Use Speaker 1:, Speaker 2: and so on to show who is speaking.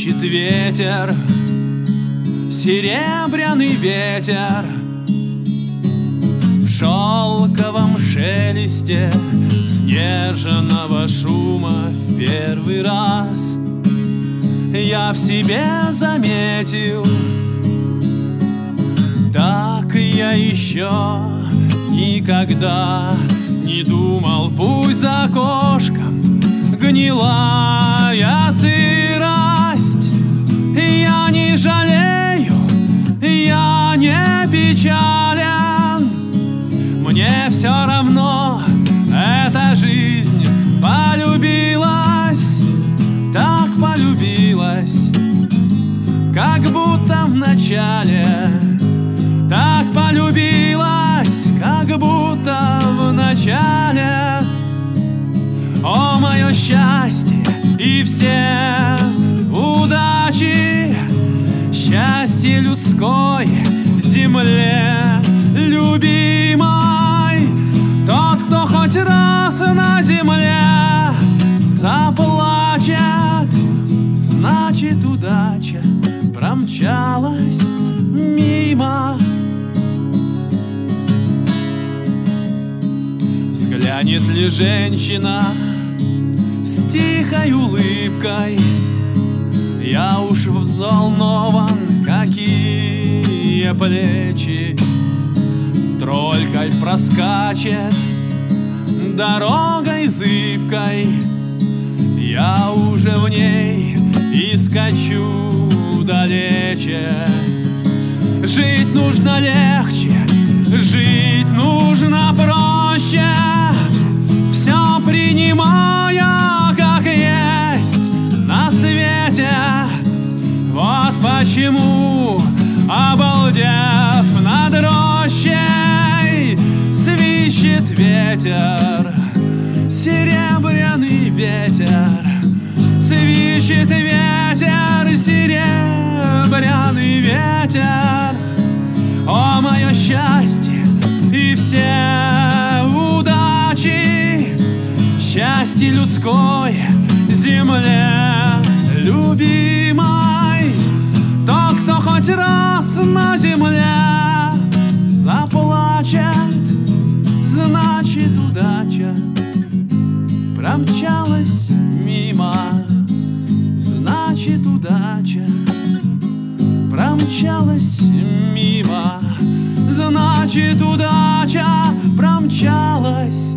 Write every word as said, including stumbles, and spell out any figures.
Speaker 1: Свищет ветер, серебряный ветер, в шелковом шелесте снежного шума в первый раз я в себе заметил, так я еще никогда не думал. Пусть за окошком гнилая сырость, я не жалею, я не печален. Мне все равно эта жизнь полюбилась, так полюбилась, как будто в начале. Так полюбилась, как будто в начале. О, мое счастье и все удачи, счастье людской земле любимой. Тот, кто хоть раз на земле заплачет, значит удача промчалась мимо. Взглянет ли женщина с тихой улыбкой? Я уж взволнован, какие плечи. Тролькой проскачет дорогой зыбкой, я уже в ней и скачу далече. Жить нужно легче, жить нужно проще, все принимая как есть на свете. Вот почему, обалдев над рощей, свищет ветер, серебряный ветер. Свищет ветер, серебряный ветер. О, мое счастье и все удачи, счастье людской земле любимой. Тот, кто хоть раз на земле заплачет, значит удача промчалась мимо. Значит удача промчалась мимо. Значит удача промчалась